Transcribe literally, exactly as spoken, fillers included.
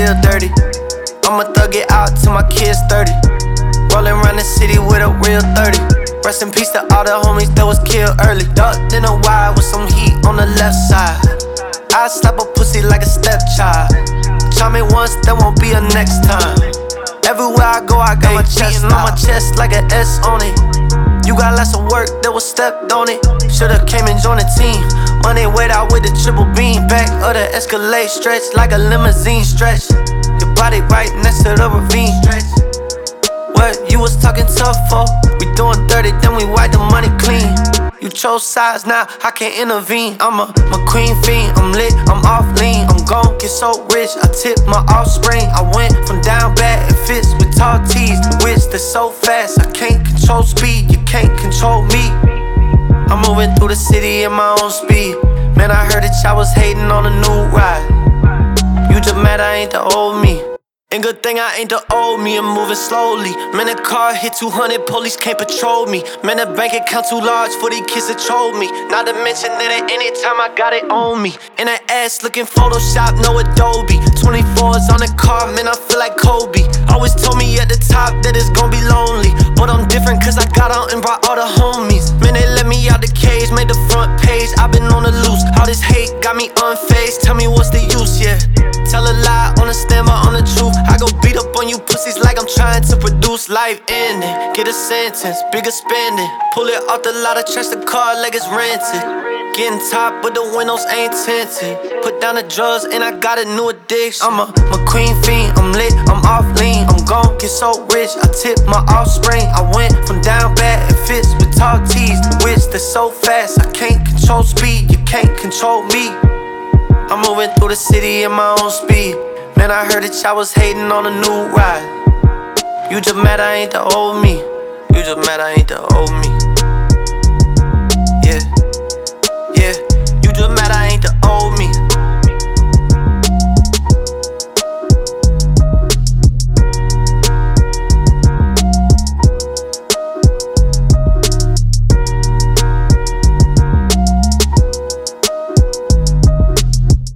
real dirty. I'ma thug it out till my kids thirty. Rollin' around the city with a real thirty. Rest in peace to all the homies that was killed early. Ducked in a wide with some heat on the left side. I slap a pussy like a stepchild. Try me once, there won't be a next time. Everywhere I go, I got my chest on my chest like an S on it. You got lots of work that was stepped on it. Should've came and joined the team. Money weighed out with the triple beam. Back of the Escalade stretch like a limousine stretch. Your body right next to the ravine. What you was talking tough for? We doing dirty, then we wipe the money clean. You chose sides, now I can't intervene. I'm a McQueen fiend, I'm lit, I'm off lean. I'm gon' get so rich, I tip my offspring. I went from down bad and fits with tall tees. Which they're so fast, I can't control speed. You can't control me. I'm moving through the city in my own speed. Man, I heard that y'all was hating on a new ride. You just mad I ain't the old me. And good thing I ain't the old me, I'm moving slowly. Man, the car hit two hundred, police can't patrol me. Man, the bank account too large for these kids to troll me. Not to mention that at any time I got it on me. And that ass looking Photoshop, no Adobe. twenty-fours on the car, man, I feel like Kobe. Always told me at the top that it's gon' be lonely. But I'm different cause I got out and brought all the homies. Man, they let me out the cage, made the front page. I've been on the loose, all this hate got me unfazed. Tell me what's the use, yeah. Tell a lie on the stand, but on the truth. I go beat up on you pussies like I'm trying to produce. Life ending, get a sentence, bigger spending. Pull it off the lot of trash, the car like it's rented. Getting top, but the windows ain't tinted. Put down the drugs and I got a new addiction. I'm a McQueen fiend, I'm lit, I'm off lean. I'm gon' get so rich, I tip my offspring. I went from down bad and fits with tall tees. Which they're so fast, I can't control speed. You can't control me. I'm moving through the city in my own speed. Man, I heard that y'all was hating on a new ride. You just mad I ain't the old me. You just mad I ain't the old me.